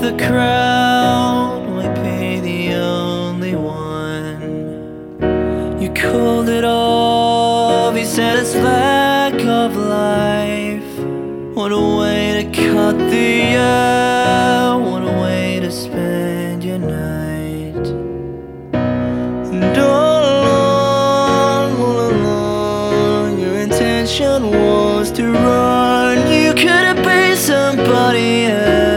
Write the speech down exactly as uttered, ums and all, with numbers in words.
the crowd might be the only one. You called it off, you said it's lack of life. What a way to cut the air.